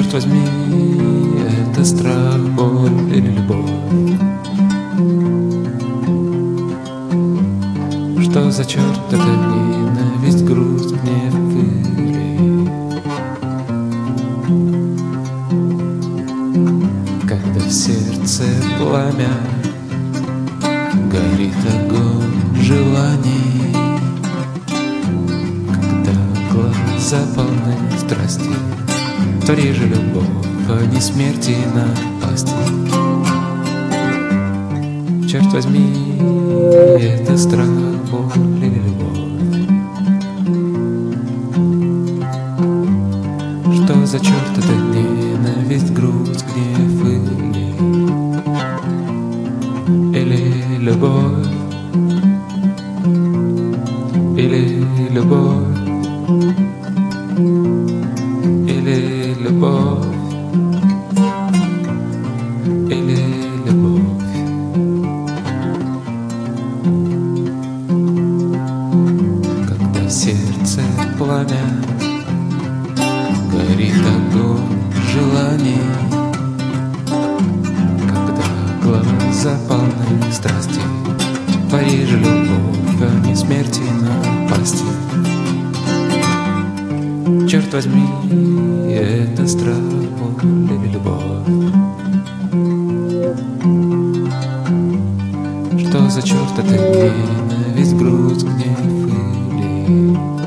Черт возьми, это страх, боль или любовь? Что за черт это ненависть, грусть, гнев или... Когда в сердце пламя, горит огонь желаний, когда глаза полны страсти, твори же любовь, а не смерти напасти. Черт возьми, это страх, боль или любовь? Что за черт это ненависть, грусть, гнев или любовь? Или любовь? Или любовь? Или любовь? Когда в сердце пламя, горит огонь желаний, когда глаза полны страсти, твори же любовь, а не смерти напасти. Черт возьми, это страх, боль или любовь? Что за черт это ненависть, грусть, гнев или...